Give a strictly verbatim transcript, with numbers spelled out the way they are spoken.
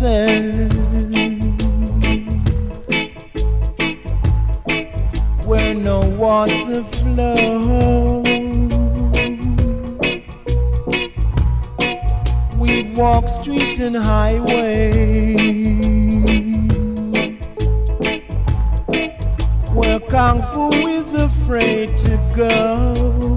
desert where no water flows. We've walked streets and highways where Kung Fu is afraid to go.